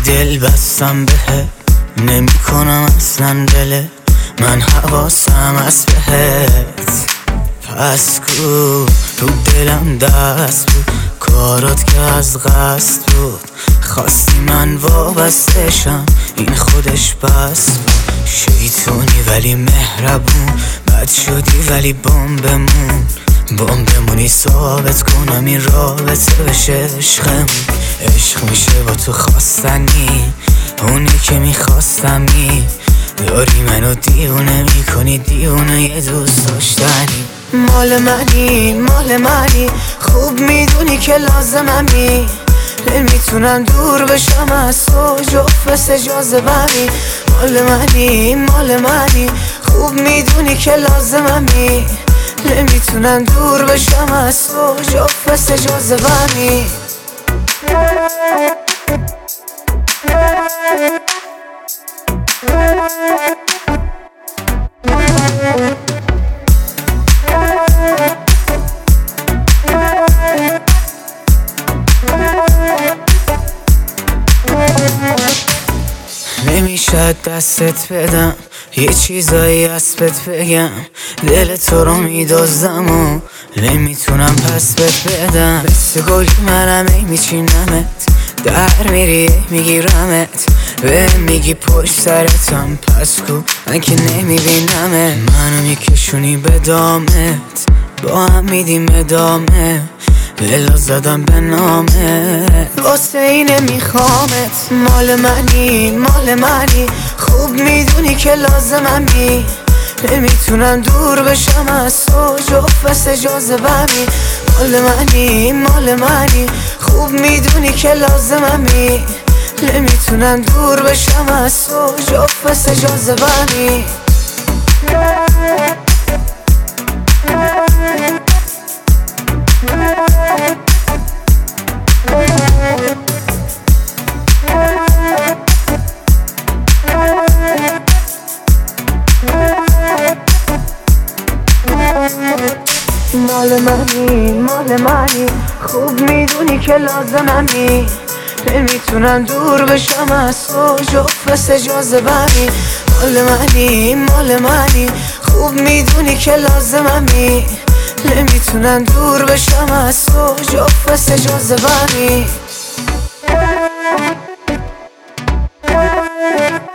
دل بستم بهت، نمی کنم اصلا دله من حواسم از بهت. پس کو رو دلم دست بود، کارات که از قصد بود. خواستی من وابسته شم، این خودش بس بود. شیطونی ولی مهربون، بد شدی ولی بمبمونی ثابت کنم این رابطه بشه عشقمون. عشق میشه با تو خواستنی، اونی که میخواستمی. داری منو دیوونه میکنی، دیوونه یه دوست داشتنی. مال منی خوب میدونی که لازممی. نمیتونم دور بشم از تو، جفت جاذبمی. مال منی خوب میدونی که لازممی. نمیتونم دور بشم از تو، جفت جاذبمی. نمیشه دستت بدم، یه چیزایی از بهت بگم. دل تو رو میدازم و نمیتونم پس بهت بدم. مثل گلی منم ای میچینمت، در میری میگیرمت. به میگی پشت سرتم، پس کو من که نمیبینمت. منو میکشونی به دامت، با هم میدیم ادامه. دلو زدم به نامت، واسه اینه میخوامت. مال منی خوب میدونی که لازممی. نمیتونم دور بشم از تو، جفت جاذبمی. مال منی خوب میدونی که لازممی. نمیتونم دور بشم از تو، جفت جاذبمی. مال منی خوب میدونی که لازممی. نمیتونم دور بشم از تو، جفت جاذبمی. مال منی خوب میدونی که لازممی. نمیتونم دور بشم از تو، جفت جاذبمی.